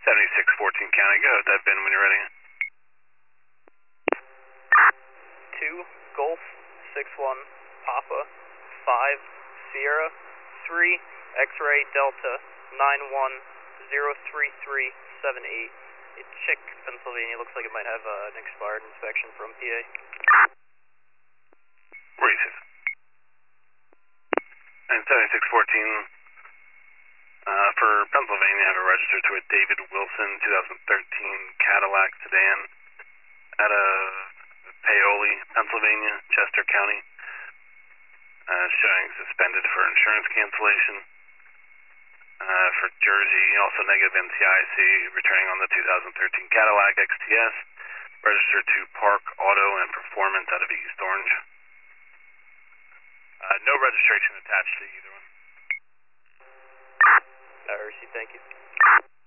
7614 County, go ahead, Ben, when you're ready. 2 Golf 61 Papa 5 Sierra 3 X-ray Delta 9103378. Check Pennsylvania, looks like it might have an expired inspection from PA. Where is it? And 7614 for Pennsylvania, have it registered to a David Wilson 2013 Cadillac sedan out of Paoli, Pennsylvania, Chester County, showing suspended for insurance cancellation. For Jersey, also negative NCIC, returning on the 2013 Cadillac XTS, registered to Park Auto and Performance out of East Orange. No registration attached to either one. Received, thank you.